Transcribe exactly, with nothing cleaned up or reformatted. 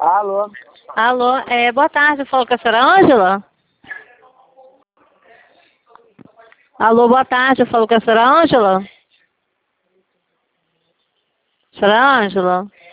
Alô? Alô, é, boa tarde, eu falo com a senhora Ângela? Alô, boa tarde, eu falo com a senhora Ângela? Senhora Ângela?